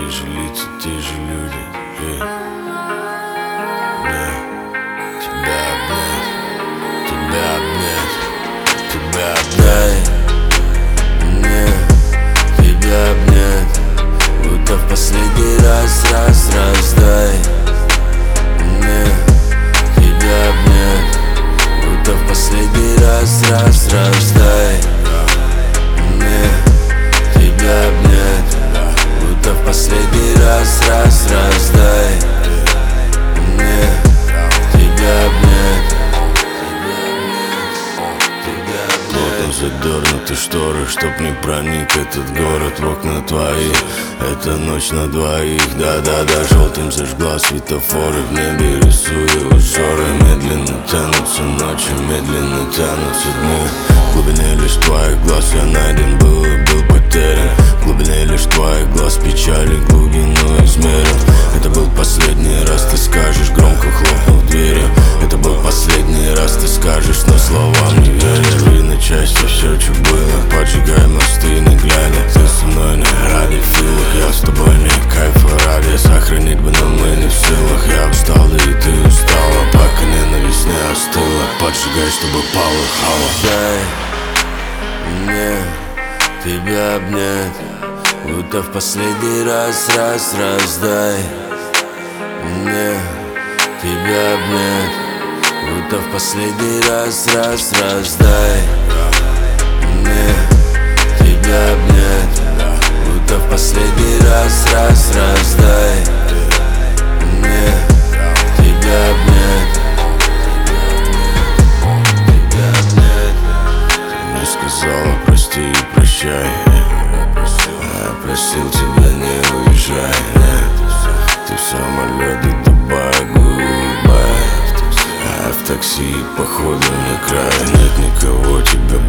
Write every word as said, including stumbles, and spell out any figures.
те же лица, те же люди. Эй. Да. Тебя обнять, тебя обнять, тебя обнять. Мне тебя обнять, будто в последний раз, раз, раз, дай. Мне тебя обнять, будто в последний раз, раз, раз, дай. Мне тебя обнять, будто в последний раз, раз, раз, дай. Мне тебя обнять, плотно задернуты шторы, чтоб не проник этот город в окна твои. Это ночь на двоих, да-да-да. Желтым зажгла светофоры, в небе рисую узоры. Медленно тянутся ночи, медленно тянутся дни. В глубине лишь твоих глаз я найден был и был потерян. В глубине лишь твоих глаз печали глубину измерил. Это был последний раз, ты скажешь, громко хлопнув дверью. Это был последний раз, ты скажешь, но словам не веря. Рви на части все, что было, поджигай мосты, не глядя. Ты со мной не ради филок, я с тобой не кайфа ради. Сохранить бы, но мы не в силах. Я устал, да и ты устала, пока ненависть не остыла. Поджигай, чтобы полыхало. Дай мне тебя обнять, будто в последний раз, раз, раз, дай. Мне тебя обнять, будто в последний раз, раз, раз, дай. Мне тебя обнять, будто в последний раз, раз, раз, дай. Мне тебя обнять, тебя обнять. Ты мне сказала прости и прощай. Я просил тебя не уезжай. Ты в самолет до Дубая, гудбай. А в такси походу на край. Нет никого, тебя